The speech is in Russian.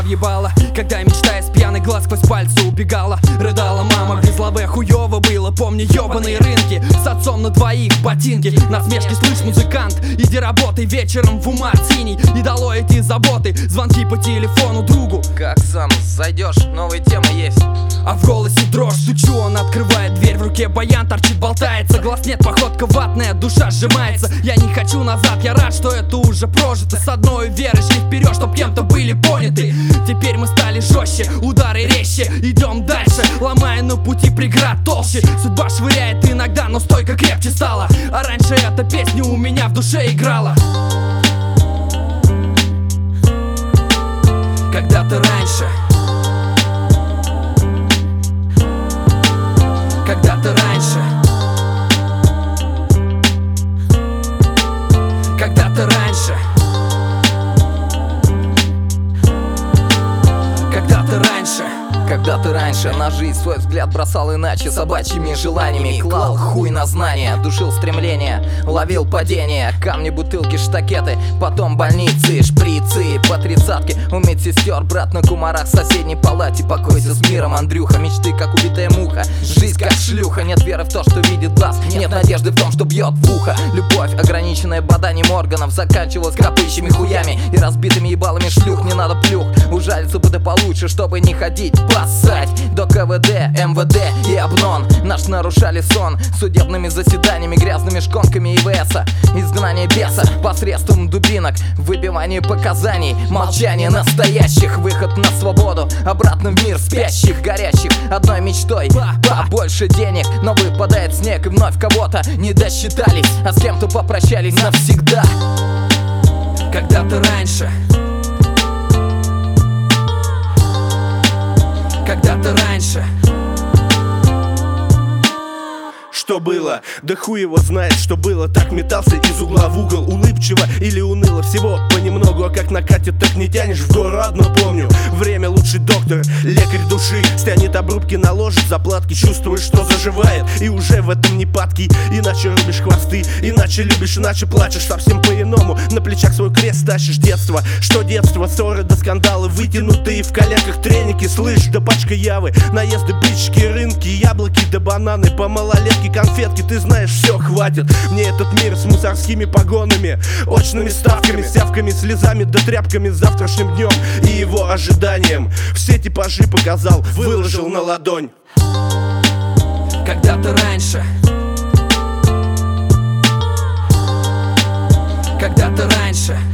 въебала, когда я, мечтая с пьяный глаз, сквозь пальцы убегала. Рыдала мама, без лаве хуёво было. Помню ёбаные рынки, с отцом на двоих ботинки. Насмешки, слышь, музыкант, иди работай вечером в умар синий. И долой эти заботы, звонки по телефону другу. Как сам зайдешь, новые темы есть. А в голосе дрожь, стучу, он открывает дверь. В руке баян торчит, болтается. Глаз нет, походка ватная, душа сжимается. Я не хочу назад, я рад, что это уже прожито. С одной верой шли вперед, чтоб кем-то были поняты. Теперь мы стали жестче, удары резче. Идем дальше, ломая на пути преград толще. Судьба швыряет иногда, но стойка крепче стала. А раньше эта песня у меня в душе играла. Когда-то раньше, когда-то раньше, когда-то раньше, когда-то раньше. Когда-то раньше на жизнь свой взгляд бросал иначе, собачьими желаниями клал хуй на знания, душил стремления, ловил падения, камни, бутылки, штакеты, потом больницы, шприцы, по тридцатке. У медсестер брат на кумарах в соседней палате. Покойся с миром, Андрюха, мечты как убитая муха, жизнь как шлюха. Нет веры в то, что видит глаз, нет надежды в том, что бьет в ухо. Любовь, ограниченная боданием органов, заканчивалась кропыщими хуями и разбитыми ебалами шлюх. Не надо плюх, ужалиться бы да получше, чтобы не ходить поссать до КВД, МВД и Обнон. Наш нарушали сон судебными заседаниями, грязными шконками ИВСа. Изгнание беса посредством дубинок, выбивание показаний, молчание настоящих. Выход на свободу, обратно в мир спящих, горящих одной мечтой побольше денег. Но выпадает снег и вновь кого-то не досчитались, а с кем-то попрощались навсегда. Когда-то раньше, когда-то раньше. Что было? Да хуй его знает, что было. Так метался из угла в угол, улыбчиво или уныло. Всего понемногу, а как накатит, так не тянешь в гору. Одно помню, время лучший доктор, лекарь души. Стянет обрубки, наложит заплатки, чувствуешь, что заживает. И уже в этом не падкий. Иначе рубишь хвосты, иначе любишь, иначе плачешь. Совсем по-иному, на плечах свой крест тащишь. Детство, что детство, ссоры до скандалы, вытянутые в коленках треники. Слышь, да пачка явы, наезды, бычки, рынки, яблоки да бананы, по малолетке конфетки. Ты знаешь, все, хватит мне этот мир с мусорскими погонами, очными ставками, сявками, слезами да тряпками, с завтрашним днем и его ожиданием. Все типажи показал, выложил на ладонь. Когда-то раньше, когда-то раньше.